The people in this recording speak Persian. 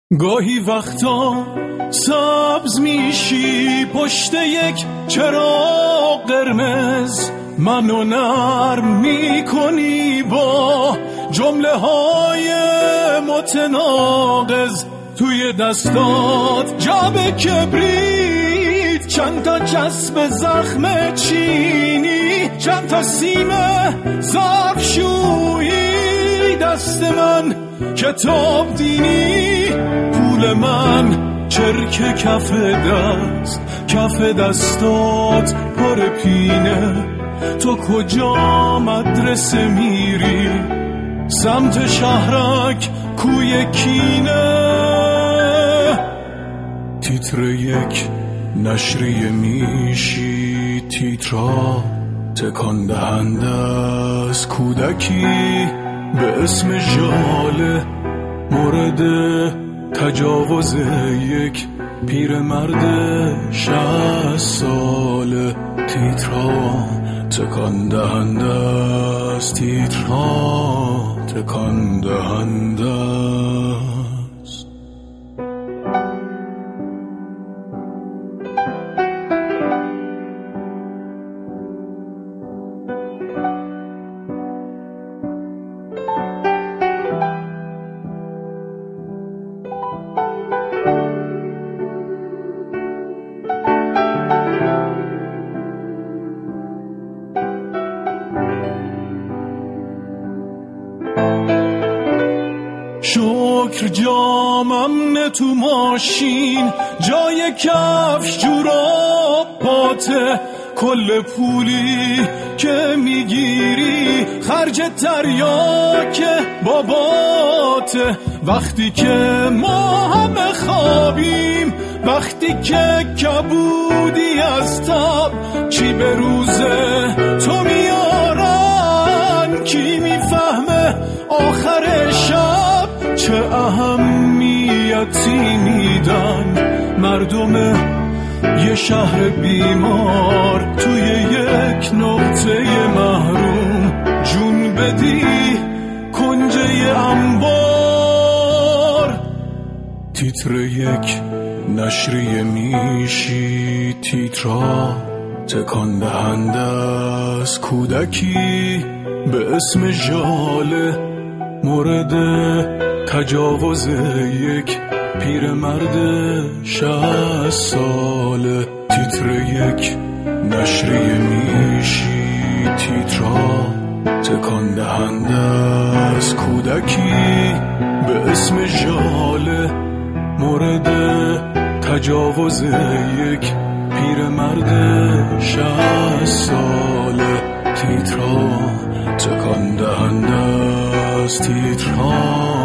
گاهی وقتا سبز میشی پشت یک چراغ قرمز، منو نرم میکنی با جمله های متناقض. توی دستات جعبه کبریت، چند تا جسب زخم چینی، چند تا سیم ظرفشویی، دست من کتاب دینی، پول من چرک کف دستات پر پینه. تو کجا مدرسه میری؟ سمت شهرک کوی کینه. تیتر یک نشریه میشی، تیترا تکان دهنده از کودکی به اسم ژاله مورد تجاوز یک پیرمرد 60 ساله. تیترا تکان دهنده است، تیترا تکان دهنده است. شکر جامم نه تو ماشین، جای کفش جوراباته، کل پولی که میگیری خرج تریاک باباته. وقتی که ما همه خوابیم، وقتی که کبودی از تب، چی به روزه تو میارن؟ کی میفهمه آخر شب چه اهمیتی میدن مردم یه شهر بیمار توی یک نقطه محروم؟ جون بدی کنجه انبار. تیتر یک نشریه میشی، تیترا تکان دهنده از کودکی به اسم ژاله مورد تجاوز یک پیرمرد 60 ساله. تیتر یک نشریه میشی، تیترا تکان دهنده از کودکی به اسم ژاله مورد تجاوز یک پیرمرد 60 ساله. تیترا تکان دهنده است، تیترا